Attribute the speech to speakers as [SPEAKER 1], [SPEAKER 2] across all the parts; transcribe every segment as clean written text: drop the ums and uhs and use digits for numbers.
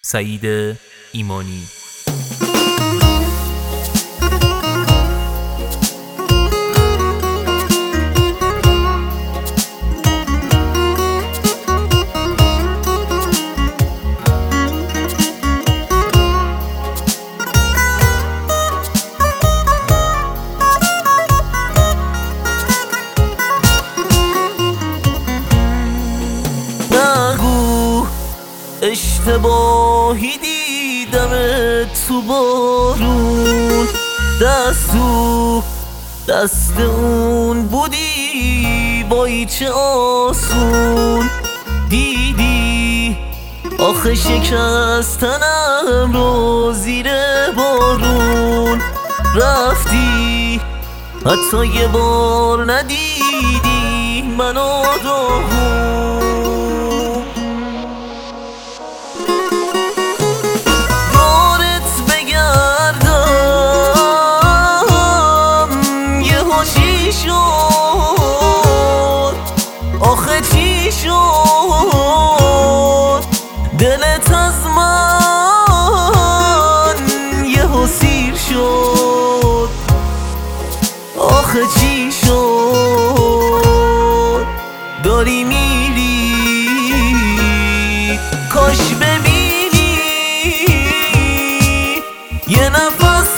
[SPEAKER 1] سعید ایمانی.
[SPEAKER 2] اشتباهی دیدمت تو بارون، دست اون بودی وای چه آسون. دیدی آخه شکستنم رو زیر بارون، رفتی حتی یه بار ندیدی منو داغون. آخه چی شد دلت از من یهو سیر شد؟ آخه چی شد داری میری؟ کاش ببینی یه نفس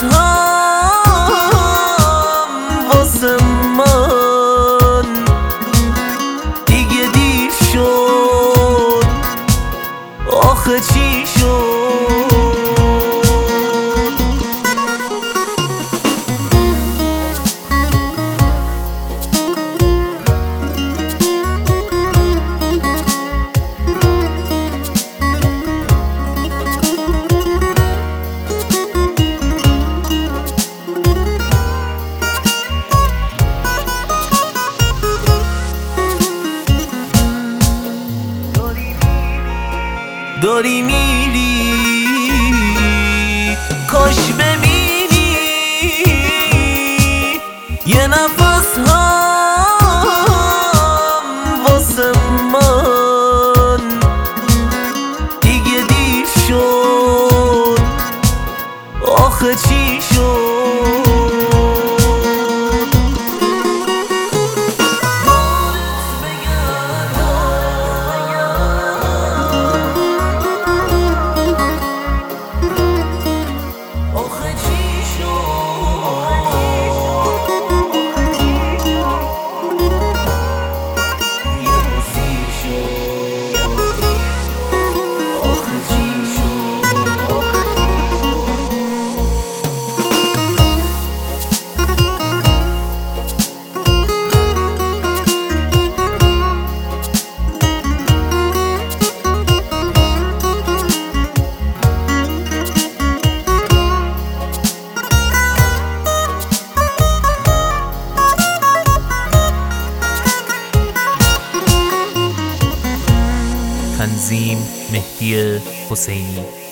[SPEAKER 2] هم واسه من دیگه دیر شد. آخه چی شد؟ داری میری؟ کاش ببینی یه نفس هم واسه من دیگه دیر شد. آخه چی شد؟
[SPEAKER 1] تنظیم مهدی حسینی.